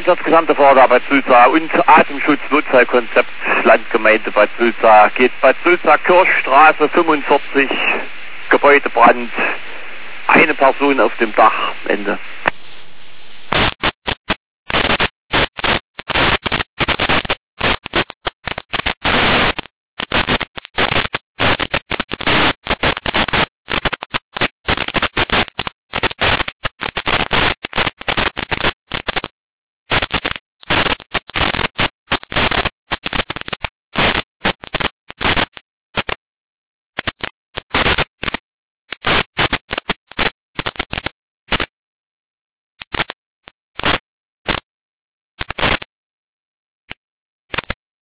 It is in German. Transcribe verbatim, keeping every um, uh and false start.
Einsatz gesamte Vorder Bad Sulza und Atemschutz Notfallkonzept Landgemeinde Bad Sulza geht Bad Sulza Kirchstraße fünfundvierzig, Gebäudebrand, eine Person auf dem Dach, Ende.